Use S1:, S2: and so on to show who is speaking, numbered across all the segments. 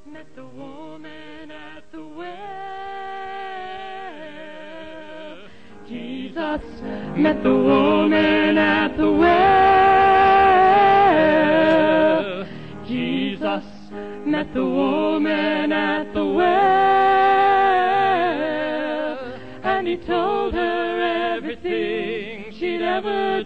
S1: met the woman at the well. Jesus met the woman at the well. Jesus met the woman at the well. And he told her everything she'd ever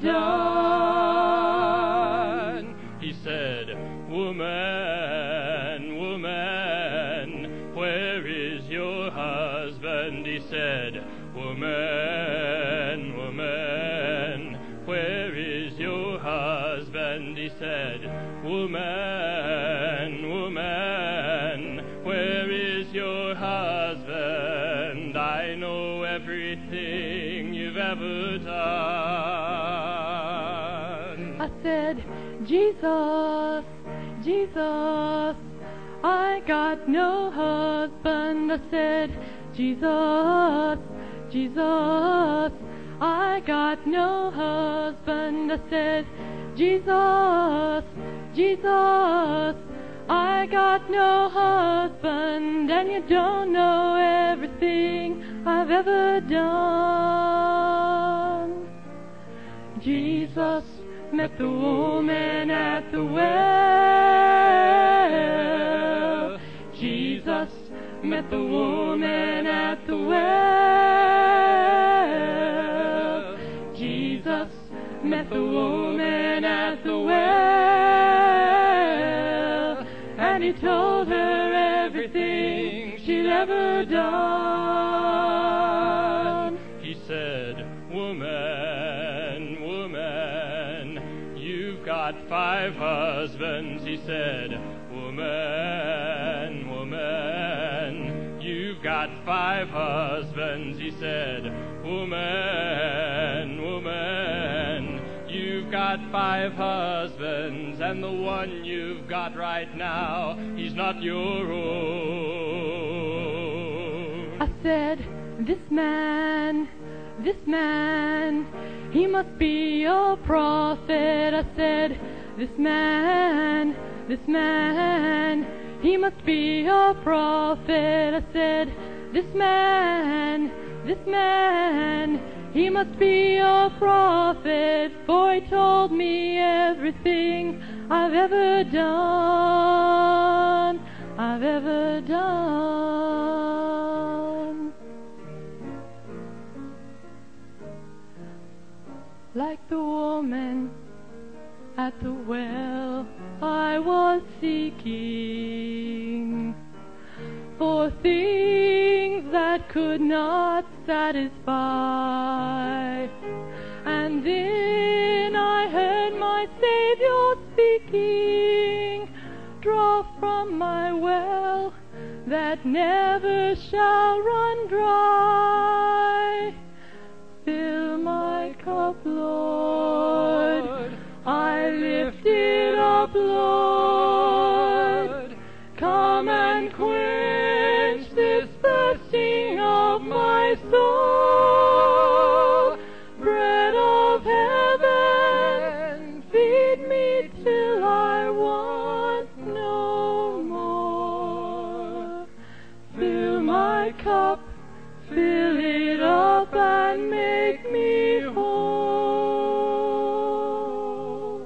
S1: done. He said, "Woman, woman, where is your husband?" He said, "Woman, woman, where is your husband?" He said, "Woman, woman, where is your husband? I know everything you've ever done." I said, "Jesus, Jesus, I got no husband." I said, "Jesus, Jesus, I got no husband." I said, "Jesus, Jesus, I got no husband, and you don't know everything I've ever done." Jesus met the woman at the well. Jesus met the woman at the well. Jesus met the woman at the well. And he told her everything she'd ever done. He said, "Woman, woman, you've got 5 husbands." He said, "Woman, woman, you've got 5 husbands." He said, "Woman, woman, you've got 5 husbands, and the one you've got right now, he's not your own." I said, this man, he must be your prophet." I said, this man, he must be your prophet." I said, this man, he must be your prophet, for he told me everything I've ever done, Like the woman at the well, I was seeking for things that could not satisfy. And then I heard my Savior speaking, "Draw from my well that never shall run dry. Fill my cup, Lord, I lift it up, Lord. Come and quench this thirsting of my soul. Bread of heaven, feed me till I want no more. Fill my cup, fill it up, and make me whole."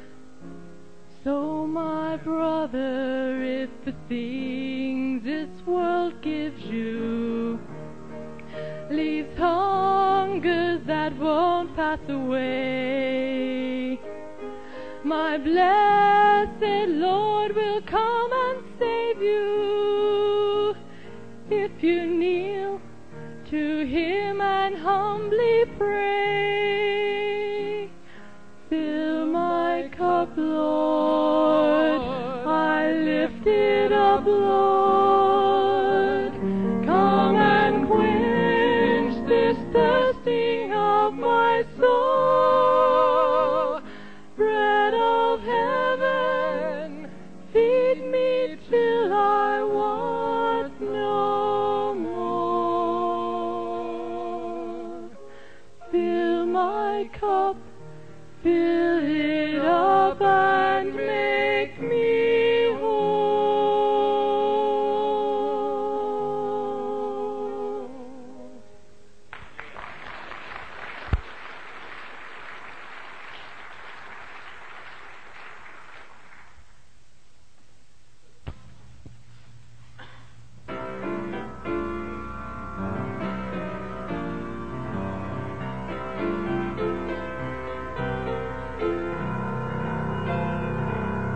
S1: So my brother, if the things this world gives you leaves hungers that won't pass away, my blessed Lord will come and save you if you kneel to him and humbly pray. Fill my cup, Lord, I lift it up, Lord. Come and quench this thirsting of my soul. Bread of heaven, feed me till I want no more. Fill my cup, fill it up.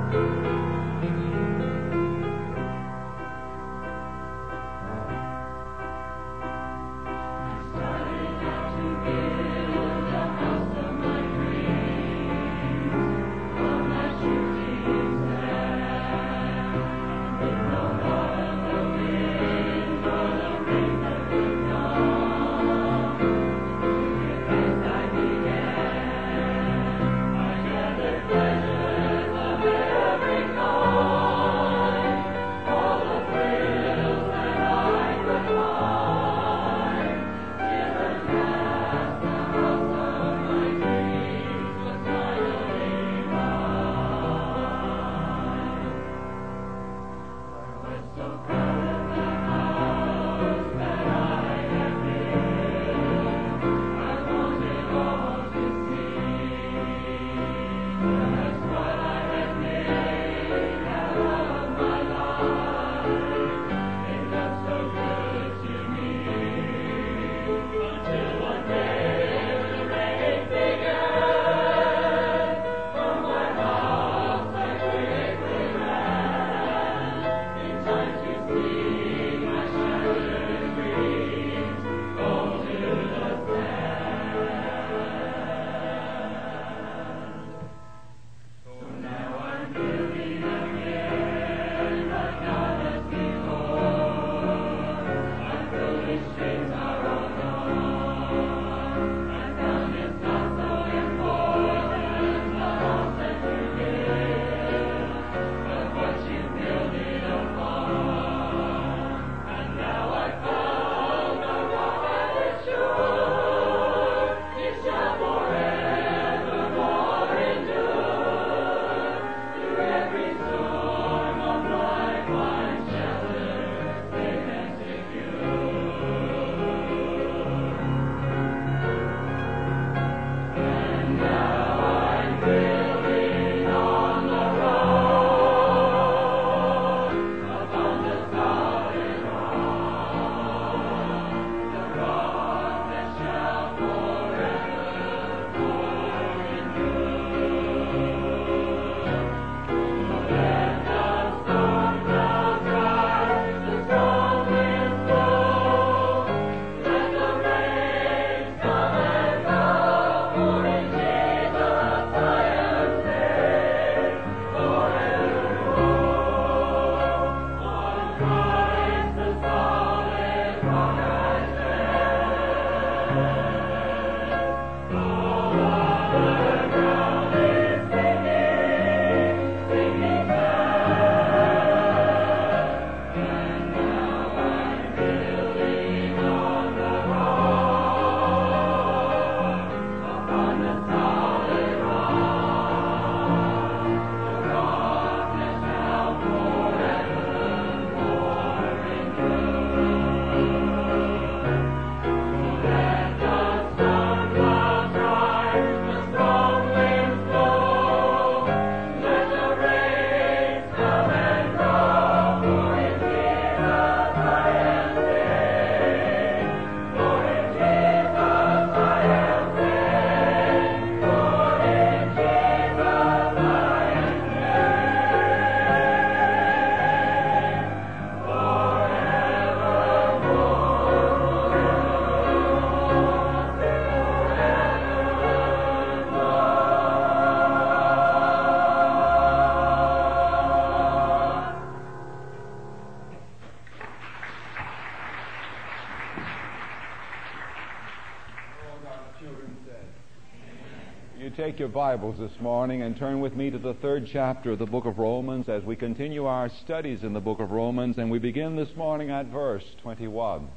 S2: Take your Bibles this morning and turn with me to the 3rd chapter of the book of Romans as we continue our studies in the book of Romans, and we begin this morning at verse 21.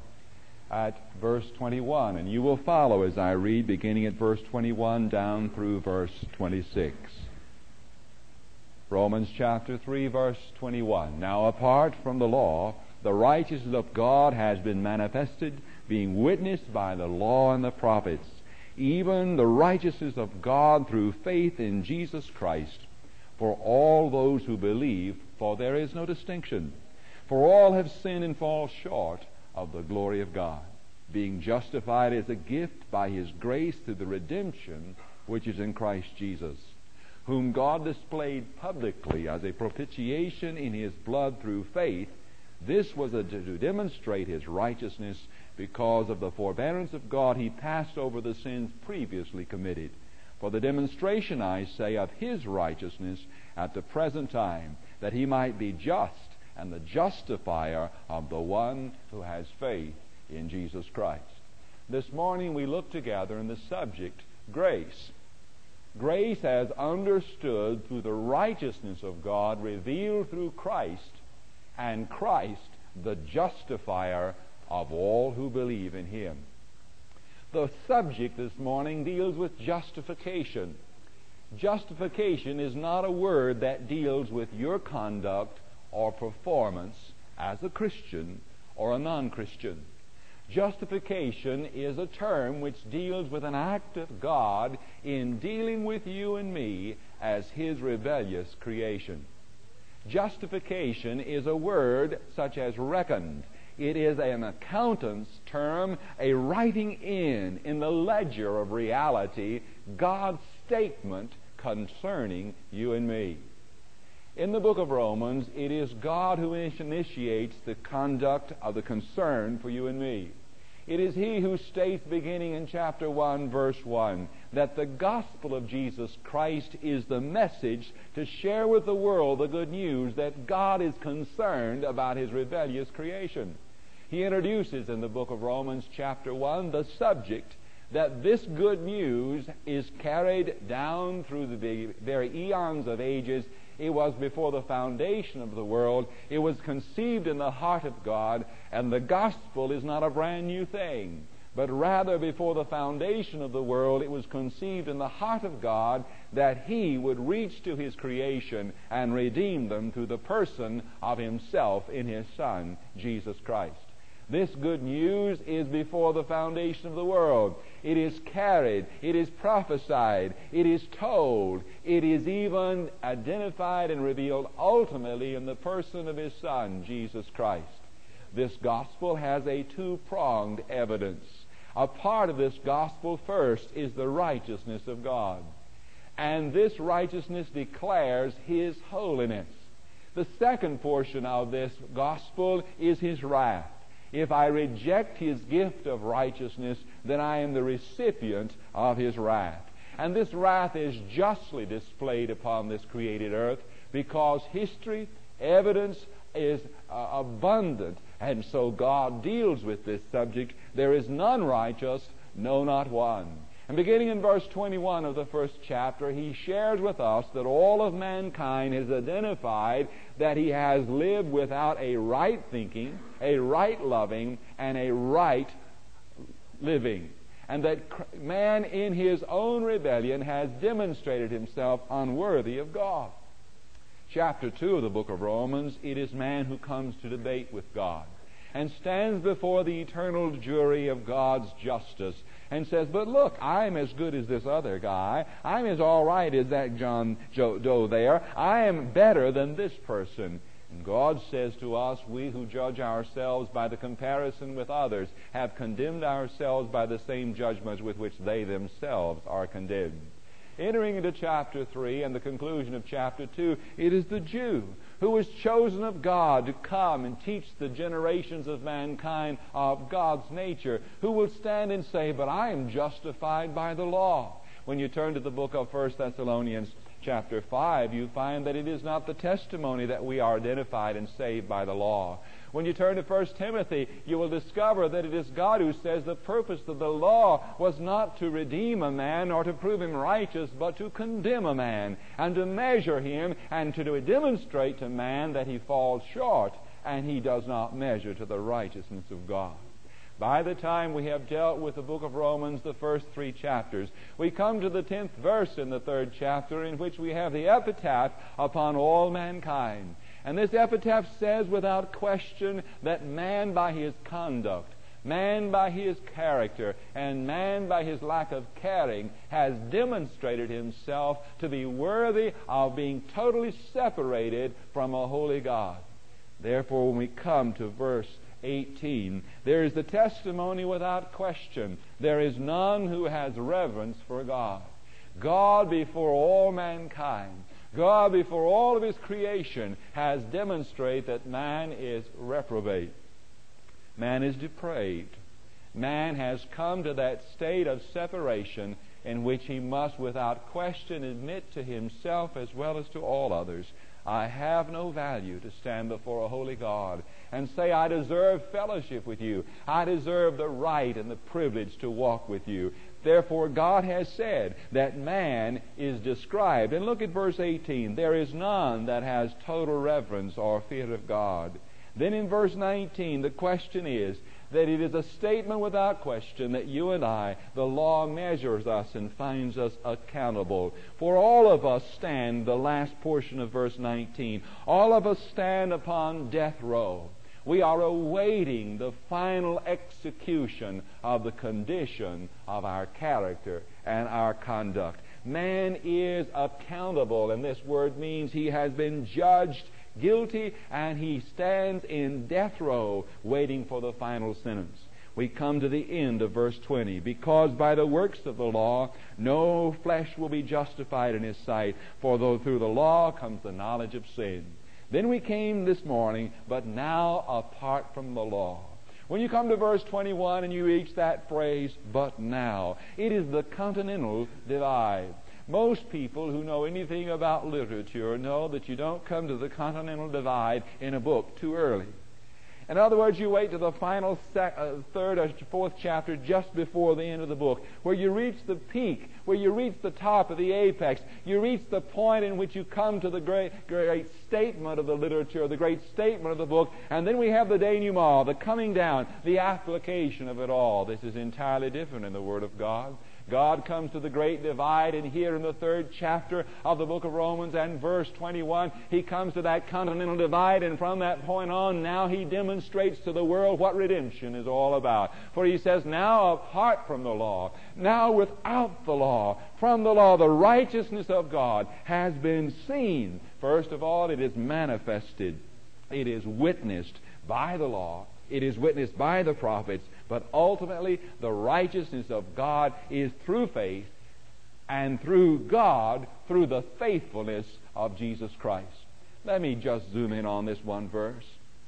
S2: At verse 21, and you will follow as I read, beginning at verse 21 down through verse 26. Romans chapter 3, verse 21. Now apart from the law, the righteousness of God has been manifested, being witnessed by the law and the prophets, even the righteousness of God through faith in Jesus Christ, for all those who believe, for there is no distinction. For all have sinned and fall short of the glory of God, being justified as a gift by His grace through the redemption which is in Christ Jesus, whom God displayed publicly as a propitiation in his blood through faith. This was to demonstrate his righteousness. Because of the forbearance of God, he passed over the sins previously committed. For the demonstration, I say, of his righteousness at the present time, that he might be just and the justifier of the one who has faith in Jesus Christ. This morning we look together in the subject, grace. Grace as understood through the righteousness of God revealed through Christ, and Christ the justifier of all who believe in him. The subject this morning deals with justification. Justification is not a word that deals with your conduct or performance as a Christian or a non-Christian. Justification is a term which deals with an act of God in dealing with you and me as his rebellious creation. Justification is a word such as reckoned. It is an accountant's term, a writing in the ledger of reality, God's statement concerning you and me. In the book of Romans, it is God who initiates the conduct of the concern for you and me. It is he who states, beginning in chapter 1, verse 1, that the gospel of Jesus Christ is the message to share with the world the good news that God is concerned about his rebellious creation. He introduces in the book of Romans, chapter 1, the subject that this good news is carried down through the very eons of ages. It was before the foundation of the world. It was conceived in the heart of God, and the gospel is not a brand new thing, but rather before the foundation of the world it was conceived in the heart of God that he would reach to his creation and redeem them through the person of himself in his Son, Jesus Christ. This good news is before the foundation of the world. It is carried, it is prophesied, it is told, it is even identified and revealed ultimately in the person of his Son, Jesus Christ. This gospel has a two-pronged evidence. A part of this gospel first is the righteousness of God. And this righteousness declares his holiness. The second portion of this gospel is his wrath. If I reject his gift of righteousness, then I am the recipient of his wrath. And this wrath is justly displayed upon this created earth because history, evidence is abundant. And so God deals with this subject. There is none righteous, no, not one. And beginning in verse 21 of the first chapter, he shares with us that all of mankind is identified that he has lived without a right thinking, a right loving, and a right living. And that man in his own rebellion has demonstrated himself unworthy of God. Chapter 2 of the book of Romans, it is man who comes to debate with God and stands before the eternal jury of God's justice and says, but look, I'm as good as this other guy. I'm as all right as that John Doe there. I am better than this person. And God says to us, we who judge ourselves by the comparison with others have condemned ourselves by the same judgments with which they themselves are condemned. Entering into chapter 3 and the conclusion of chapter 2, it is the Jew who was chosen of God to come and teach the generations of mankind of God's nature, who will stand and say, but I am justified by the law. When you turn to the book of 1 Thessalonians chapter 5, you find that it is not the testimony that we are identified and saved by the law. When you turn to 1 Timothy, you will discover that it is God who says the purpose of the law was not to redeem a man or to prove him righteous, but to condemn a man and to measure him and to demonstrate to man that he falls short and he does not measure to the righteousness of God. By the time we have dealt with the book of Romans, the first 3 chapters, we come to the 10th verse in the 3rd chapter, in which we have the epitaph upon all mankind. And this epitaph says without question that man by his conduct, man by his character, and man by his lack of caring has demonstrated himself to be worthy of being totally separated from a holy God. Therefore, when we come to verse 18, there is the testimony without question. There is none who has reverence for God. God before all mankind, God before all of His creation, has demonstrated that man is reprobate. Man is depraved. Man has come to that state of separation in which he must without question admit to himself as well as to all others, I have no value to stand before a holy God and say I deserve fellowship with you. I deserve the right and the privilege to walk with you. Therefore, God has said that man is described. And look at verse 18. There is none that has total reverence or fear of God. Then in verse 19, the question is that it is a statement without question that you and I, the law measures us and finds us accountable. For all of us stand, the last portion of verse 19, all of us stand upon death row. We are awaiting the final execution of the condition of our character and our conduct. Man is accountable, and this word means he has been judged guilty, and he stands in death row waiting for the final sentence. We come to the end of verse 20. Because by the works of the law no flesh will be justified in his sight, for though through the law comes the knowledge of sin. Then we came this morning, but now apart from the law. When you come to verse 21 and you reach that phrase, but now, it is the continental divide. Most people who know anything about literature know that you don't come to the continental divide in a book too early. In other words, you wait to the final third or fourth chapter just before the end of the book, where you reach the peak, where you reach the top of the apex. You reach the point in which you come to the great statement of the literature, the great statement of the book, and then we have the denouement, the coming down, the application of it all. This is entirely different in the Word of God. God comes to the great divide, and here in the third chapter of the book of Romans and verse 21, He comes to that continental divide, and from that point on, now He demonstrates to the world what redemption is all about. For He says, now apart from the law, now without the law, from the law, the righteousness of God has been seen. First of all, it is manifested. It is witnessed by the law. It is witnessed by the prophets. But ultimately, the righteousness of God is through faith, and through God, through the faithfulness of Jesus Christ. Let me just zoom in on this one verse.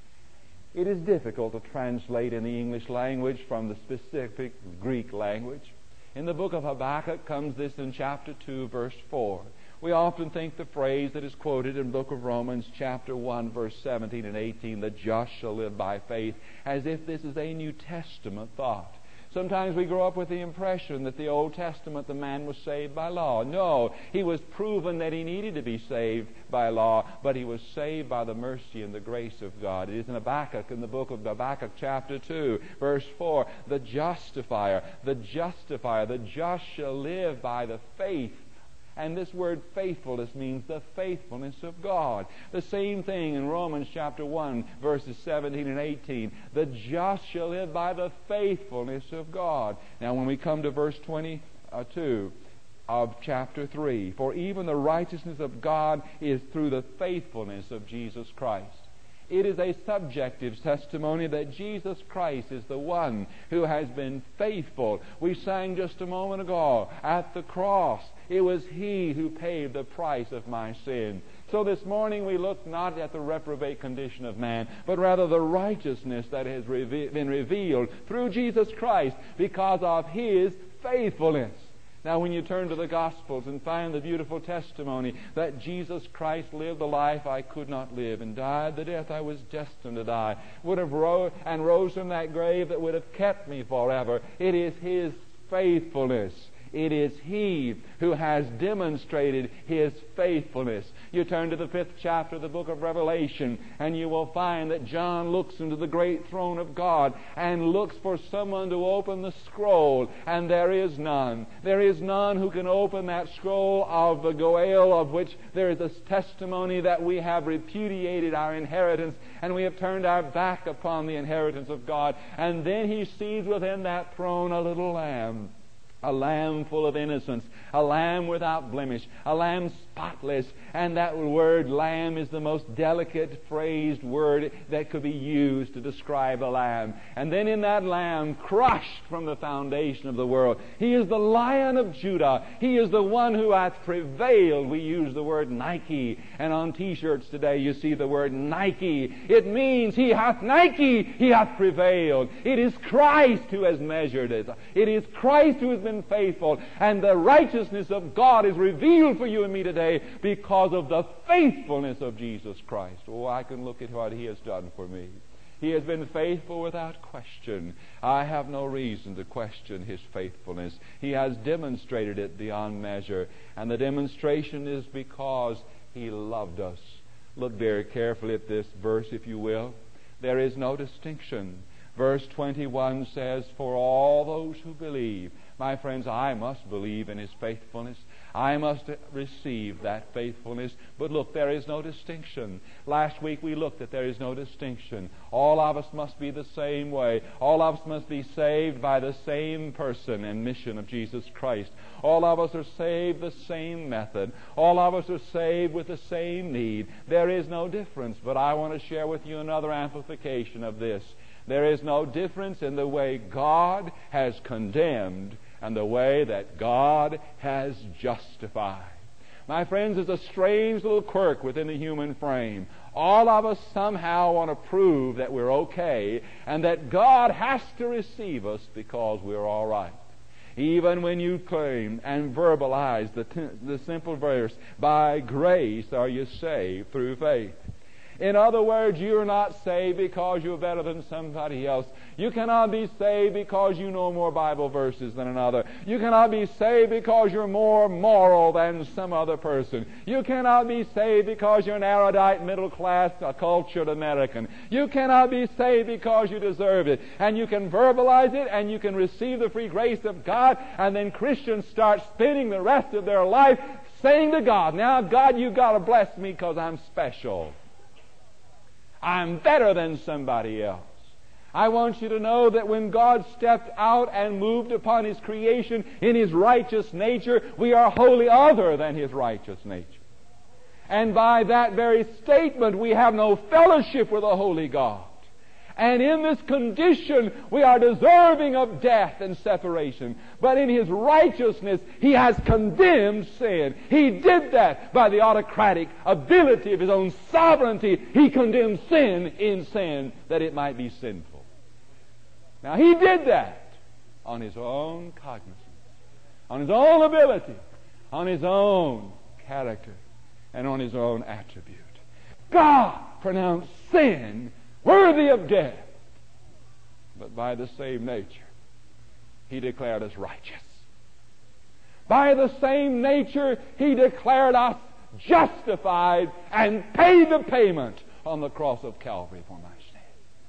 S2: It is difficult to translate in the English language from the specific Greek language. In the book of Habakkuk comes this in chapter 2, verse 4. We often think the phrase that is quoted in the book of Romans chapter 1, verse 17 and 18, the just shall live by faith, as if this is a New Testament thought. Sometimes we grow up with the impression that the Old Testament, the man was saved by law. No, he was proven that he needed to be saved by law, but he was saved by the mercy and the grace of God. It is in Habakkuk, in the book of Habakkuk chapter 2, verse 4, the justifier, the just shall live by the faith. And this word faithfulness means the faithfulness of God. The same thing in Romans chapter 1, verses 17 and 18. The just shall live by the faithfulness of God. Now when we come to verse 22 of chapter 3, for even the righteousness of God is through the faithfulness of Jesus Christ. It is a subjective testimony that Jesus Christ is the one who has been faithful. We sang just a moment ago, at the cross, it was He who paid the price of my sin. So this morning we look not at the reprobate condition of man, but rather the righteousness that has been revealed through Jesus Christ because of His faithfulness. Now when you turn to the Gospels and find the beautiful testimony that Jesus Christ lived the life I could not live and died the death I was destined to die, would have rose from that grave that would have kept me forever. It is His faithfulness. It is He who has demonstrated His faithfulness. You turn to the 5th chapter of the book of Revelation, and you will find that John looks into the great throne of God and looks for someone to open the scroll, and there is none. There is none who can open that scroll of the Goel, of which there is a testimony that we have repudiated our inheritance, and we have turned our back upon the inheritance of God. And then He sees within that throne a little lamb a lamb full of innocence, a lamb without blemish, a lamb spotless. And that word lamb is the most delicate phrased word that could be used to describe a lamb. And then in that lamb, crushed from the foundation of the world, He is the Lion of Judah. He is the one who hath prevailed. We use the word Nike, and on t-shirts today you see the word Nike. It means He hath Nike, He hath prevailed. It is Christ who has measured it. It is Christ who has been faithful, and the righteousness of God is revealed for you and me today because of the faithfulness of Jesus Christ. Oh, I can look at what He has done for me. He has been faithful without question. I have no reason to question His faithfulness. He has demonstrated it beyond measure, and the demonstration is because He loved us. Look very carefully at this verse, if you will. There is no distinction. Verse 21 says, for all those who believe. My friends, I must believe in His faithfulness. I must receive that faithfulness. But look, there is no distinction. Last week we looked at there is no distinction. All of us must be the same way. All of us must be saved by the same person and mission of Jesus Christ. All of us are saved the same method. All of us are saved with the same need. There is no difference. But I want to share with you another amplification of this. There is no difference in the way God has condemned and the way that God has justified. My friends, there's a strange little quirk within the human frame. All of us somehow want to prove that we're okay and that God has to receive us because we're all right. Even when you claim and verbalize the simple verse, by grace are you saved through faith. In other words, you're not saved because you're better than somebody else. You cannot be saved because you know more Bible verses than another. You cannot be saved because you're more moral than some other person. You cannot be saved because you're an erudite, middle-class, cultured American. You cannot be saved because you deserve it. And you can verbalize it and you can receive the free grace of God, and then Christians start spending the rest of their life saying to God, now God, you've got to bless me because I'm special. I'm better than somebody else. I want you to know that when God stepped out and moved upon His creation in His righteous nature, we are wholly other than His righteous nature. And by that very statement, we have no fellowship with the holy God. And in this condition, we are deserving of death and separation. But in His righteousness, He has condemned sin. He did that by the autocratic ability of His own sovereignty. He condemned sin in sin that it might be sinful. Now, He did that on His own cognizance, on His own ability, on His own character, and on His own attribute. God pronounced sin worthy of death. But by the same nature, He declared us righteous. By the same nature, He declared us justified and paid the payment on the cross of Calvary for my sin.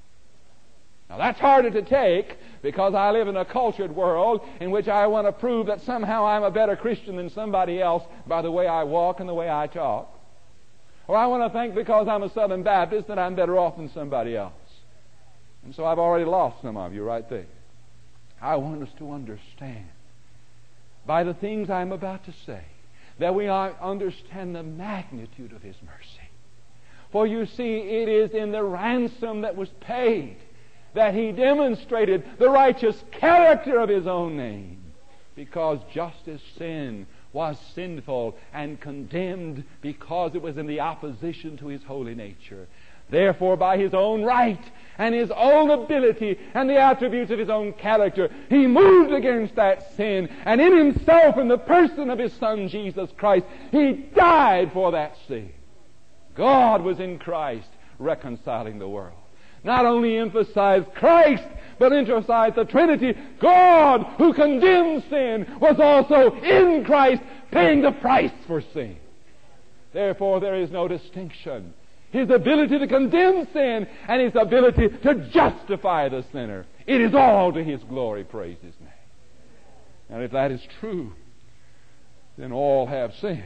S2: Now that's harder to take because I live in a cultured world in which I want to prove that somehow I'm a better Christian than somebody else by the way I walk and the way I talk. Or I want to think because I'm a Southern Baptist that I'm better off than somebody else. And so I've already lost some of you right there. I want us to understand by the things I'm about to say that we understand the magnitude of His mercy. For you see, it is in the ransom that was paid that He demonstrated the righteous character of His own name. Because just as sin was sinful and condemned because it was in the opposition to His holy nature, therefore by His own right and His own ability and the attributes of His own character, He moved against that sin, and in Himself, in the person of His Son Jesus Christ, He died for that sin. God was in Christ reconciling the world. Not only emphasized Christ, but emphasized the Trinity. God, who condemned sin, was also in Christ paying the price for sin. Therefore, there is no distinction. His ability to condemn sin and His ability to justify the sinner, it is all to His glory, praise His name. And if that is true, then all have sinned.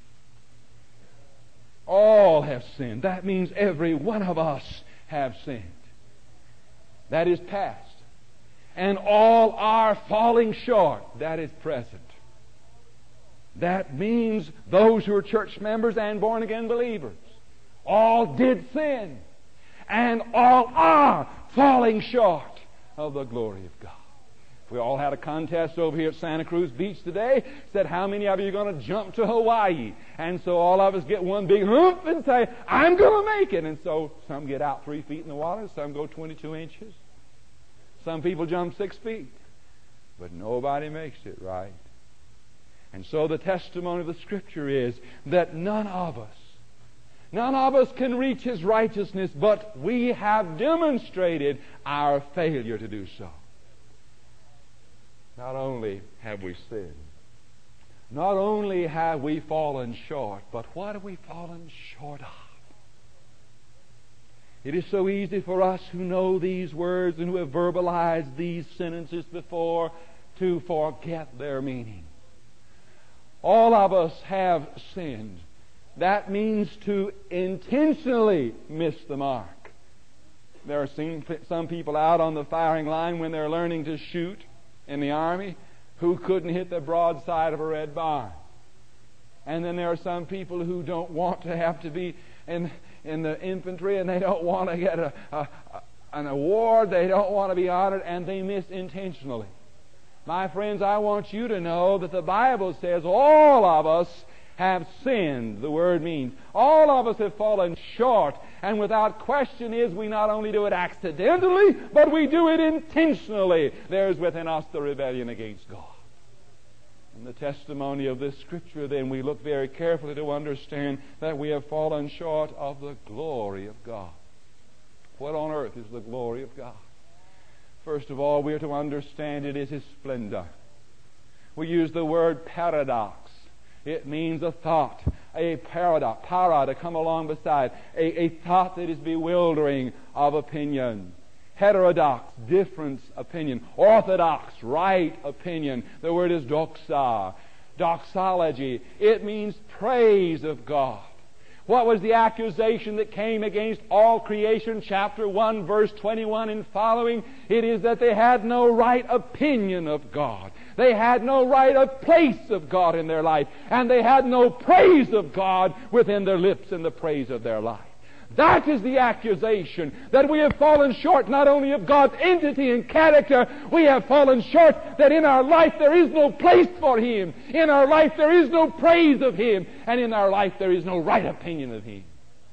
S2: All have sinned. That means every one of us have sinned. That is past. and all are falling short. That is present. That means those who are church members and born-again believers all did sin, and all are falling short of the glory of God. We all had a contest over here at Santa Cruz Beach today. Said, how many of you are going to jump to Hawaii? And so all of us get one big hump and say, I'm going to make it. And so some get out 3 feet in the water. Some go 22 inches. Some people jump 6 feet. But nobody makes it, right? And so the testimony of the Scripture is that none of us can reach His righteousness, but we have demonstrated our failure to do so. Not only have we sinned, not only have we fallen short, but what have we fallen short of? It is so easy for us who know these words and who have verbalized these sentences before to forget their meaning. All of us have sinned. That means to intentionally miss the mark. There are some people out on the firing line when they're learning to shoot in the Army who couldn't hit the broadside of a red barn. And then there are some people who don't want to have to be in the infantry, and they don't want to get an award, they don't want to be honored, and they miss intentionally. My friends, I want you to know that the Bible says all of us have sinned. The word means all of us have fallen short, and without question is we not only do it accidentally, but we do it intentionally. There's within us the rebellion against God. In the testimony of this Scripture, then, we look very carefully to understand that we have fallen short of the glory of God. What on earth is the glory of God? First of all, we are to understand it is His splendor. We use the word paradox. It means a thought, a paradox, para, to come along beside, a thought that is bewildering of opinion. Heterodox, difference opinion. Orthodox, right opinion. The word is doxa, doxology. It means praise of God. What was the accusation that came against all creation? Chapter 1, verse 21 and following. It is that they had no right opinion of God. They had no right of place of God in their life. And they had no praise of God within their lips in the praise of their life. That is the accusation, that we have fallen short not only of God's entity and character, we have fallen short that in our life there is no place for Him. In our life there is no praise of Him. And in our life there is no right opinion of Him.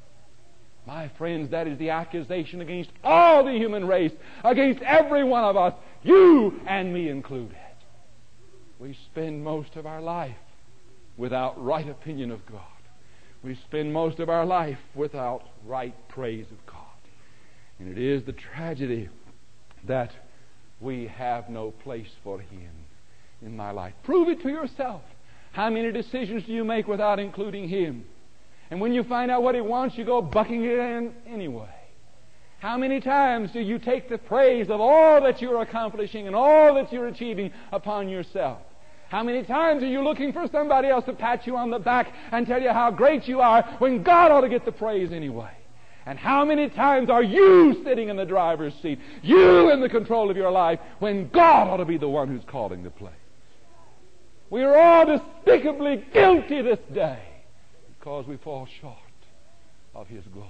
S2: My friends, that is the accusation against all the human race, against every one of us, you and me included. We spend most of our life without right opinion of God. We spend most of our life without right praise of God. And it is the tragedy that we have no place for Him in my life. Prove it to yourself. How many decisions do you make without including Him? And when you find out what He wants, you go bucking it in anyway. How many times do you take the praise of all that you're accomplishing and all that you're achieving upon yourself? How many times are you looking for somebody else to pat you on the back and tell you how great you are when God ought to get the praise anyway? And how many times are you sitting in the driver's seat, you in the control of your life, when God ought to be the one who's calling the play? We are all despicably guilty this day because we fall short of His glory.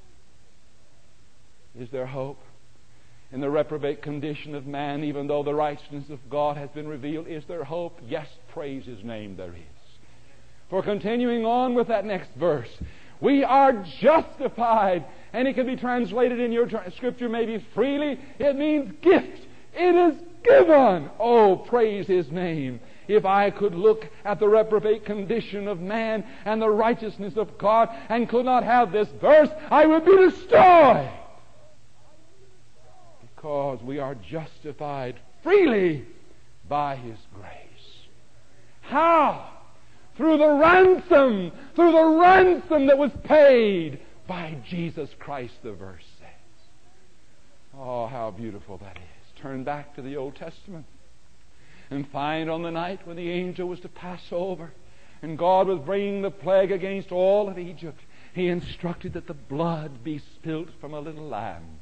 S2: Is there hope in the reprobate condition of man, even though the righteousness of God has been revealed? Is there hope? Yes, praise His name, there is. For continuing on with that next verse, we are justified, and it can be translated in your Scripture maybe freely. It means gift. It is given. Oh, praise His name. If I could look at the reprobate condition of man and the righteousness of God and could not have this verse, I would be destroyed. Because we are justified freely by His grace. How? Through the ransom that was paid by Jesus Christ, the verse says. Oh, how beautiful that is. Turn back to the Old Testament and find on the night when the angel was to pass over and God was bringing the plague against all of Egypt, He instructed that the blood be spilt from a little lamb.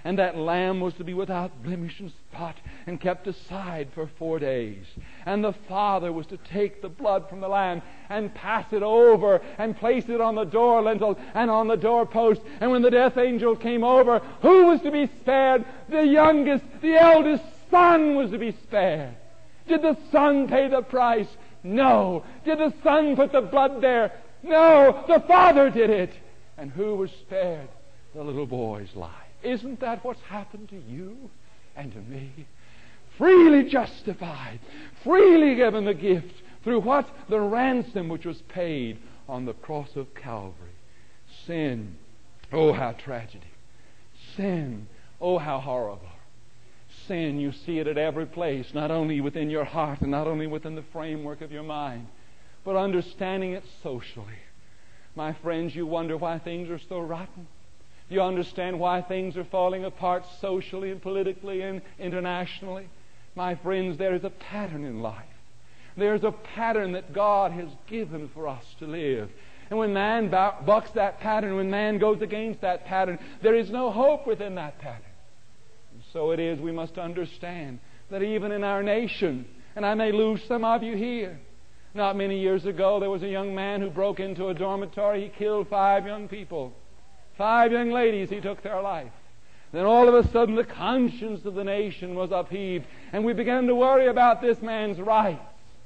S2: And that lamb was to be without blemish and spot and kept aside for 4 days. And the father was to take the blood from the lamb and pass it over and place it on the door lintel and on the doorpost. And when the death angel came over, who was to be spared? The youngest, the eldest son was to be spared. Did the son pay the price? No. Did the son put the blood there? No. The father did it. And who was spared? The little boy's life. Isn't that what's happened to you and to me? Freely justified, freely given the gift through what? The ransom which was paid on the cross of Calvary. Sin, oh how tragedy. Sin, oh how horrible. Sin, you see it at every place, not only within your heart and not only within the framework of your mind, but understanding it socially. My friends, you wonder why things are so rotten. You understand why things are falling apart socially and politically and internationally. My friends, there is a pattern in life. There's a pattern that God has given for us to live. And when man bucks that pattern, when man goes against that pattern, there is no hope within that pattern. And so it is we must understand that even in our nation, and I may lose some of you here, not many years ago there was a young man who broke into a dormitory. He killed 5 young people. 5 young ladies, he took their life. Then all of a sudden the conscience of the nation was upheaved, and we began to worry about this man's rights.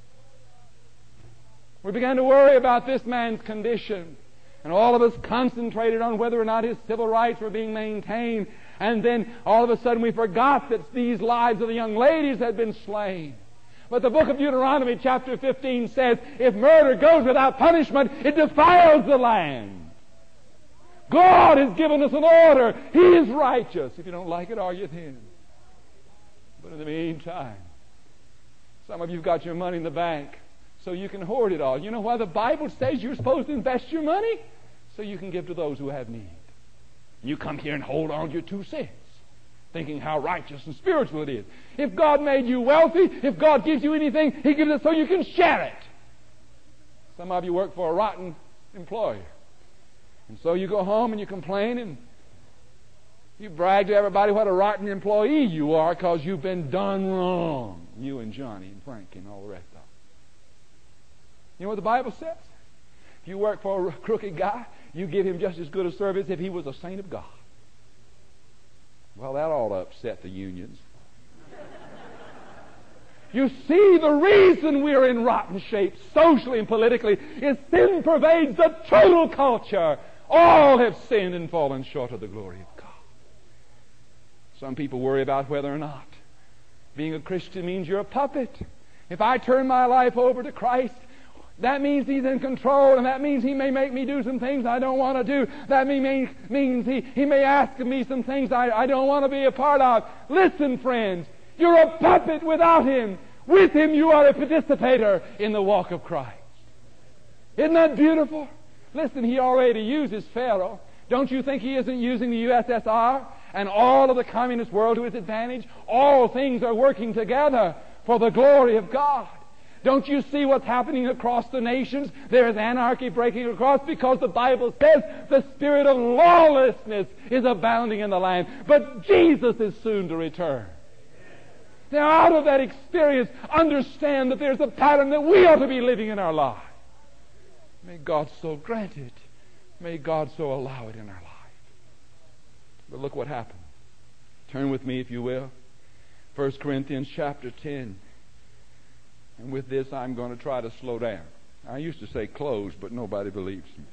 S2: We began to worry about this man's condition. And all of us concentrated on whether or not his civil rights were being maintained. And then all of a sudden we forgot that these lives of the young ladies had been slain. But the book of Deuteronomy chapter 15 says, if murder goes without punishment, it defiles the land. God has given us an order. He is righteous. If you don't like it, argue with Him. But in the meantime, some of you have got your money in the bank so you can hoard it all. You know why the Bible says you're supposed to invest your money? So you can give to those who have need. You come here and hold on to your 2 cents, thinking how righteous and spiritual it is. If God made you wealthy, if God gives you anything, He gives it so you can share it. Some of you work for a rotten employer. And so you go home and you complain and you brag to everybody what a rotten employee you are because you've been done wrong. You and Johnny and Frank and all the rest of them. You know what the Bible says? If you work for a crooked guy, you give him just as good a service if he was a saint of God. Well, that ought to upset the unions. You see, the reason we're in rotten shape socially and politically is sin pervades the total culture. All have sinned and fallen short of the glory of God. Some people worry about whether or not being a Christian means you're a puppet. If I turn my life over to Christ, that means He's in control, and that means He may make me do some things I don't want to do. That means He may ask of me some things I don't want to be a part of. Listen, friends, you're a puppet without Him. With Him you are a participator in the walk of Christ. Isn't that beautiful? Listen, He already uses Pharaoh. Don't you think He isn't using the USSR and all of the communist world to His advantage? All things are working together for the glory of God. Don't you see what's happening across the nations? There is anarchy breaking across because the Bible says the spirit of lawlessness is abounding in the land. But Jesus is soon to return. Now, out of that experience, understand that there's a pattern that we ought to be living in our lives. May God so grant it. May God so allow it in our life. But look what happened. Turn with me, if you will. 1 Corinthians chapter 10. And with this, I'm going to try to slow down. I used to say close, but nobody believes me.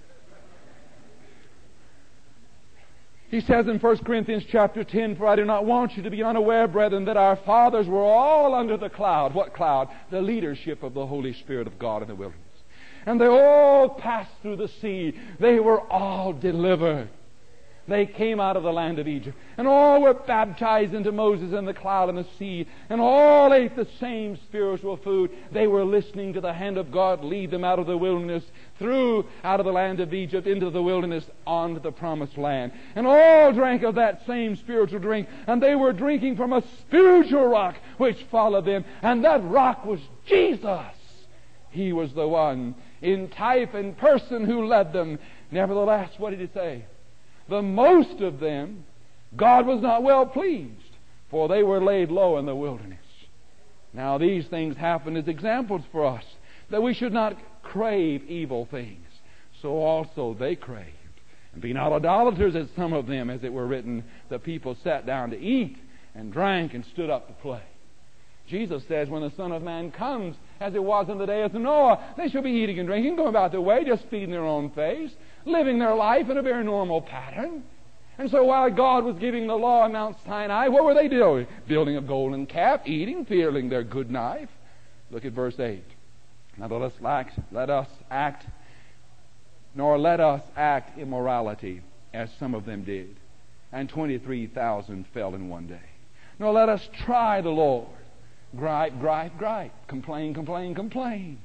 S2: He says in 1 Corinthians chapter 10, for I do not want you to be unaware, brethren, that our fathers were all under the cloud. What cloud? The leadership of the Holy Spirit of God in the wilderness. And they all passed through the sea. They were all delivered. They came out of the land of Egypt. And all were baptized into Moses in the cloud and the sea. And all ate the same spiritual food. They were listening to the hand of God lead them out of the wilderness, through out of the land of Egypt into the wilderness onto the promised land. And all drank of that same spiritual drink. And they were drinking from a spiritual rock which followed them. And that rock was Jesus. He was the one in type and person who led them. Nevertheless, what did He say? The most of them God was not well pleased, for they were laid low in the wilderness. Now these things happen as examples for us, that we should not crave evil things. So also they craved. And be not idolaters as some of them, as it were written, the people sat down to eat and drank and stood up to play. Jesus says when the Son of Man comes, as it was in the day of Noah, they shall be eating and drinking, going about their way, just feeding their own face, living their life in a very normal pattern. And so while God was giving the law on Mount Sinai, what were they doing? Building a golden calf, eating, feeling their good knife. Look at verse 8. Now let us act immorality, as some of them did. And 23,000 fell in one day. Nor let us try the Lord. Gripe, gripe, gripe. Complain, complain, complain.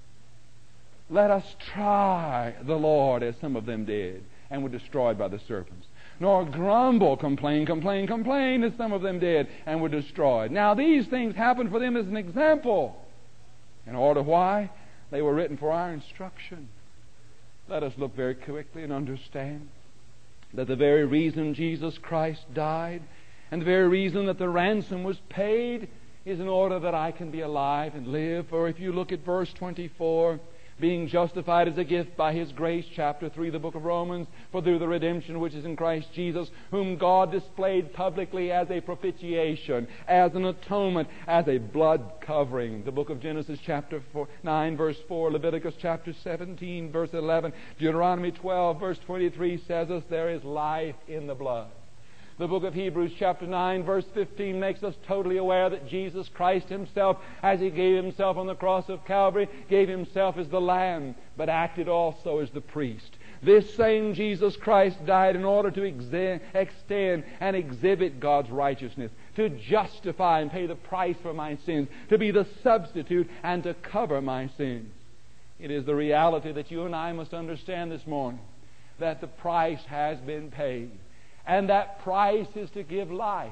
S2: Let us try the Lord, as some of them did, and were destroyed by the serpents. Nor grumble, complain, complain, complain, as some of them did, and were destroyed. Now these things happened for them as an example. In order why? They were written for our instruction. Let us look very quickly and understand that the very reason Jesus Christ died, and the very reason that the ransom was paid, is in order that I can be alive and live. For if you look at verse 24, being justified as a gift by His grace, chapter 3, the book of Romans, for through the redemption which is in Christ Jesus, whom God displayed publicly as a propitiation, as an atonement, as a blood covering. The book of Genesis, chapter 9, verse 4, Leviticus, chapter 17, verse 11, Deuteronomy 12, verse 23 says us there is life in the blood. The book of Hebrews chapter 9 verse 15 makes us totally aware that Jesus Christ Himself, as He gave Himself on the cross of Calvary, gave Himself as the Lamb, but acted also as the priest. This same Jesus Christ died in order to extend and exhibit God's righteousness, to justify and pay the price for my sins, to be the substitute and to cover my sins. It is the reality that you and I must understand this morning, that the price has been paid. And that price is to give life.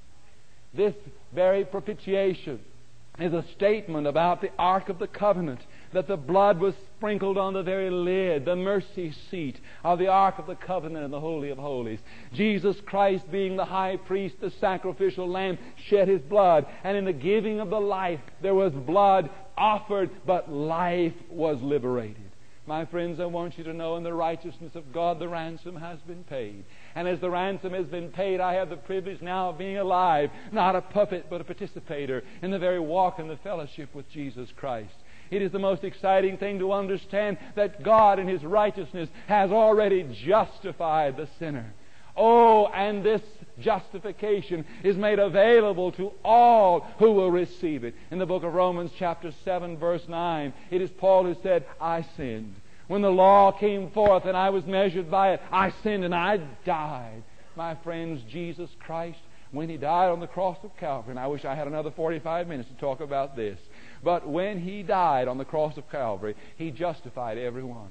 S2: This very propitiation is a statement about the Ark of the Covenant, that the blood was sprinkled on the very lid, the mercy seat of the Ark of the Covenant in the Holy of Holies. Jesus Christ, being the high priest, the sacrificial lamb, shed His blood. And in the giving of the life, there was blood offered, but life was liberated. My friends, I want you to know in the righteousness of God, the ransom has been paid. And as the ransom has been paid, I have the privilege now of being alive, not a puppet, but a participator in the very walk and the fellowship with Jesus Christ. It is the most exciting thing to understand that God in His righteousness has already justified the sinner. Oh, and this justification is made available to all who will receive it. In the book of Romans chapter 7 verse 9, it is Paul who said, I sinned. When the law came forth and I was measured by it, I sinned and I died. My friends, Jesus Christ, when He died on the cross of Calvary, and I wish I had another 45 minutes to talk about this, but when He died on the cross of Calvary, He justified everyone.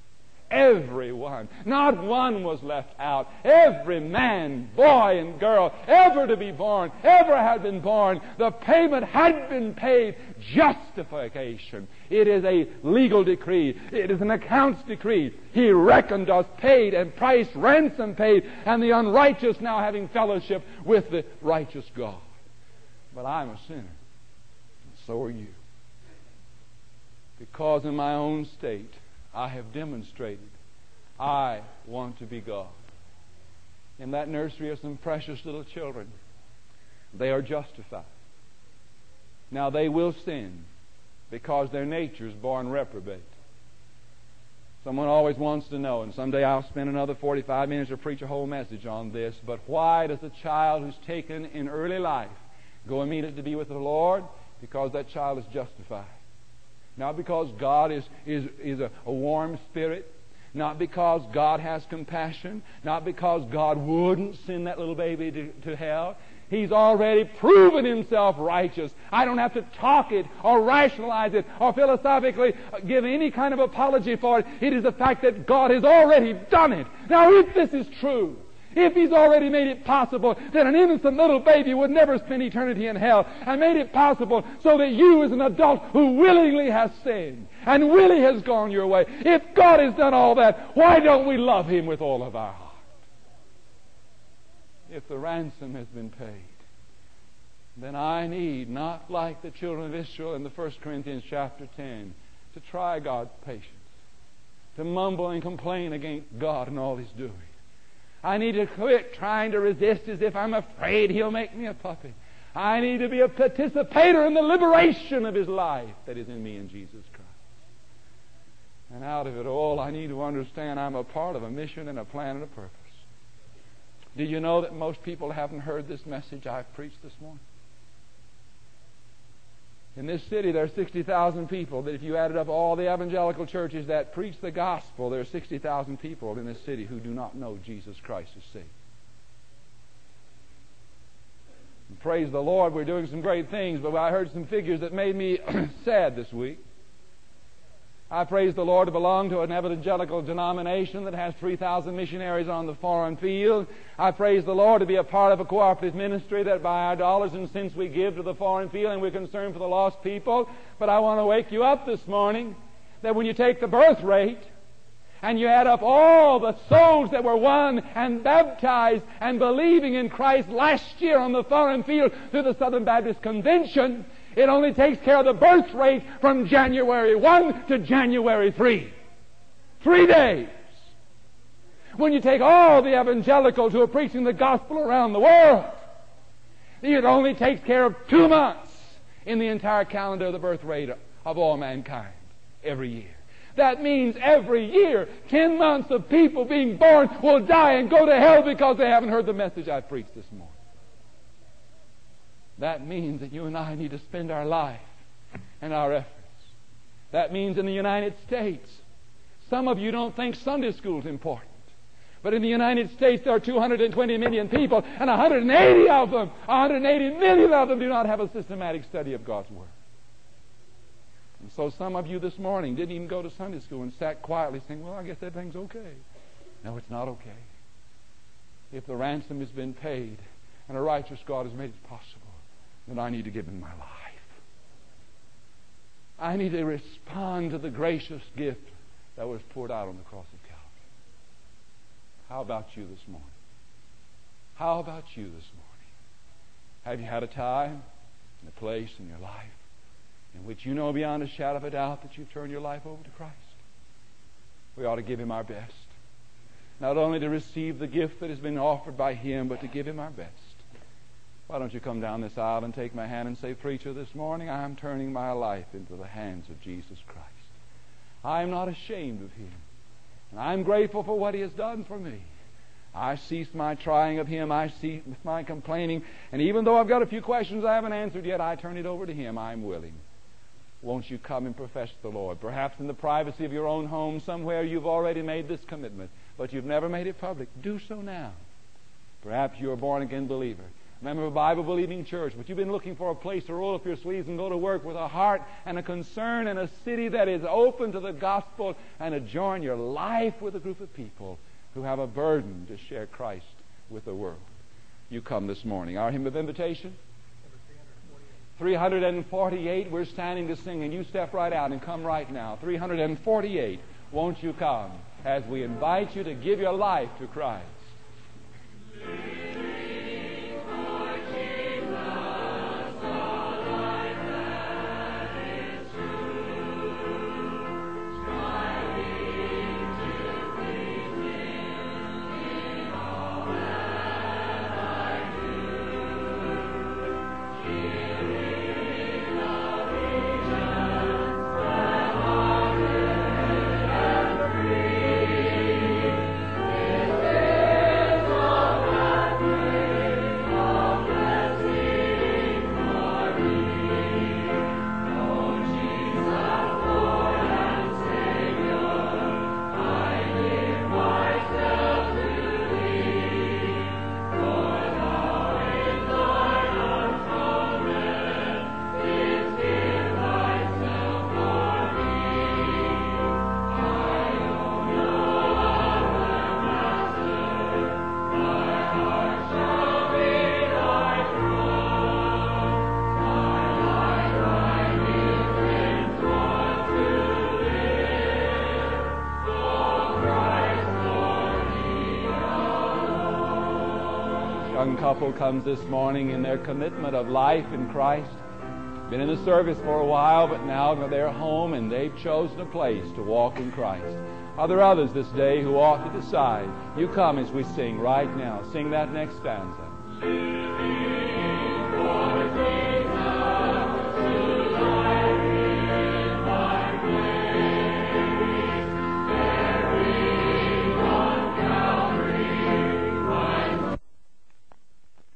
S2: Everyone. Not one was left out. Every man, boy, and girl ever to be born, ever had been born. The payment had been paid. Justification. It is a legal decree. It is an accounts decree. He reckoned us paid and price ransom paid, and the unrighteous now having fellowship with the righteous God. But I'm a sinner. And so are you. Because in my own state, I have demonstrated I want to be God. In that nursery are some precious little children. They are justified. Now they will sin because their nature is born reprobate. Someone always wants to know, and someday I'll spend another 45 minutes or preach a whole message on this, but why does a child who's taken in early life go immediately to be with the Lord? Because that child is justified. Not because God is a warm spirit. Not because God has compassion. Not because God wouldn't send that little baby to hell. He's already proven Himself righteous. I don't have to talk it or rationalize it or philosophically give any kind of apology for it. It is the fact that God has already done it. Now, if this is true, if He's already made it possible that an innocent little baby would never spend eternity in hell, and made it possible so that you as an adult who willingly has sinned and willingly has gone your way, if God has done all that, why don't we love Him with all of our heart? if the ransom has been paid, then I need, not like the children of Israel in the 1 Corinthians chapter 10, to try God's patience, to mumble and complain against God and all He's doing. I need to quit trying to resist as if I'm afraid He'll make me a puppet. I need to be a participator in the liberation of His life that is in me in Jesus Christ. And out of it all, I need to understand I'm a part of a mission and a plan and a purpose. Do you know that most people haven't heard this message I've preached this morning? In this city, there are 60,000 people. That if you added up all the evangelical churches that preach the gospel, there are 60,000 people in this city who do not know Jesus Christ as Savior. And praise the Lord, we're doing some great things, but I heard some figures that made me sad this week. I praise the Lord to belong to an evangelical denomination that has 3,000 missionaries on the foreign field. I praise the Lord to be a part of a cooperative ministry that by our dollars and cents we give to the foreign field, and we're concerned for the lost people. But I want to wake you up this morning that when you take the birth rate and you add up all the souls that were won and baptized and believing in Christ last year on the foreign field through the Southern Baptist Convention, it only takes care of the birth rate from January 1 to January 3. 3 days. When you take all the evangelicals who are preaching the gospel around the world, it only takes care of 2 months in the entire calendar of the birth rate of all mankind every year. That means every year, 10 months of people being born will die and go to hell because they haven't heard the message I preached this morning. That means that you and I need to spend our life and our efforts. That means in the United States, some of you don't think Sunday school is important. But in the United States, there are 220 million people, and 180 million of them do not have a systematic study of God's Word. And so some of you this morning didn't even go to Sunday school and sat quietly saying, well, I guess everything's okay. No, it's not okay. If the ransom has been paid and a righteous God has made it possible, then I need to give Him my life. I need to respond to the gracious gift that was poured out on the cross of Calvary. How about you this morning? How about you this morning? Have you had a time and a place in your life in which you know beyond a shadow of a doubt that you've turned your life over to Christ? We ought to give Him our best. Not only to receive the gift that has been offered by Him, but to give Him our best. Why don't you come down this aisle and take my hand and say, preacher, this morning I am turning my life into the hands of Jesus Christ. I am not ashamed of Him. And I'm grateful for what He has done for me. I cease my trying of Him. I cease my complaining. And even though I've got a few questions I haven't answered yet, I turn it over to Him. I'm willing. Won't you come and profess the Lord? Perhaps in the privacy of your own home somewhere you've already made this commitment, but you've never made it public. Do so now. Perhaps you're a born-again believer, member of a Bible-believing church, but you've been looking for a place to roll up your sleeves and go to work with a heart and a concern in a city that is open to the gospel, and to join your life with a group of people who have a burden to share Christ with the world. You come this morning. Our hymn of invitation, 348. We're standing to sing, and you step right out and come right now. 348. Won't you come as we invite you to give your life to Christ? young couple comes this morning in their commitment of life in Christ. Been in the service for a while, but now they're home and they've chosen a place to walk in Christ. Are there others this day who ought to decide? You come as we sing right now. Sing that next stanza.